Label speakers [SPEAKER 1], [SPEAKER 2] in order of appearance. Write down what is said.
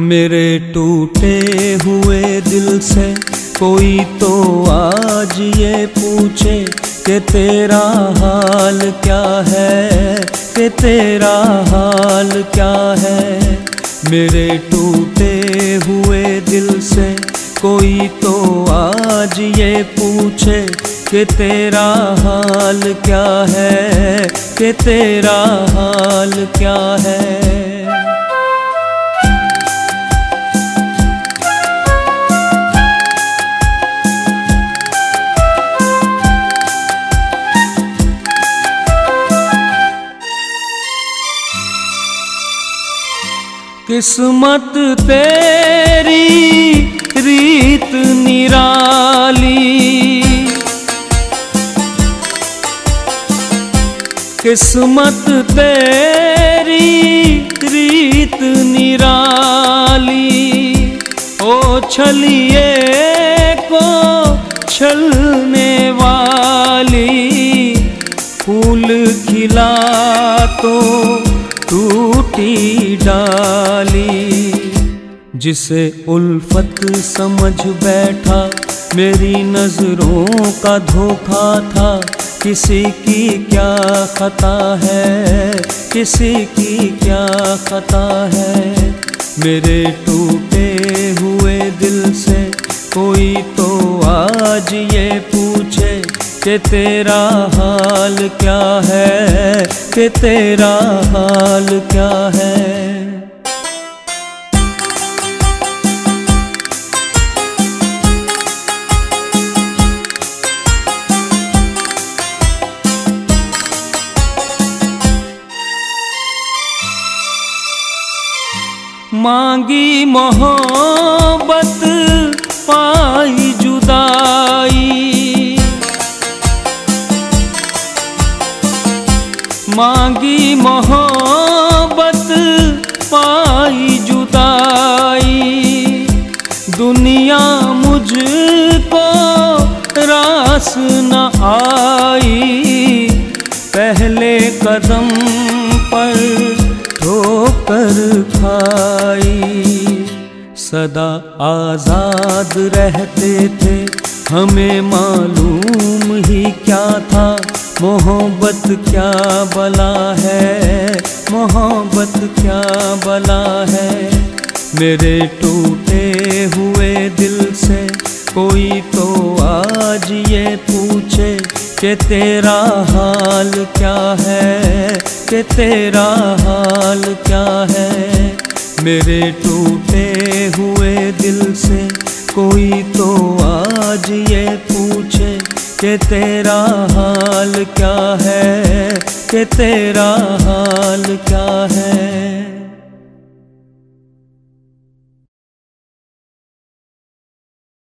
[SPEAKER 1] मेरे टूटे हुए दिल से कोई तो आज ये पूछे कि तेरा हाल क्या है, कि तेरा हाल क्या है। मेरे टूटे हुए दिल से कोई तो आज ये पूछे कि तेरा हाल क्या है, कि तेरा हाल क्या है। किस्मत तेरी रीत निराली, किस्मत तेरी रीत निराली। ओ छलिए को छलने वाली, फूल खिला तो टूटी डाली। जिसे उल्फत समझ बैठा मेरी नजरों का धोखा था। किसी की क्या खता है, किसी की क्या खता है। मेरे टूटे हुए दिल से कोई तो आज ये पूछे कि तेरा हाल क्या है, कि तेरा हाल क्या है। मांगी मोहब्बत पाई जुदाई, मांगी मोहब्बत पाई जुदाई। दुनिया मुझको रास न आई, पहले कदम पर ठोकर खाई। सदा आजाद रहते थे, हमें मालूम ही क्या था मोहब्बत क्या बला है, मोहब्बत क्या बला है। मेरे टूटे हुए दिल से कोई तो आज ये पूछे कि तेरा हाल क्या है, कि तेरा हाल क्या है। मेरे टूटे हुए दिल से कोई तो आज ये पूछे कि तेरा हाल क्या है, कि तेरा हाल क्या है।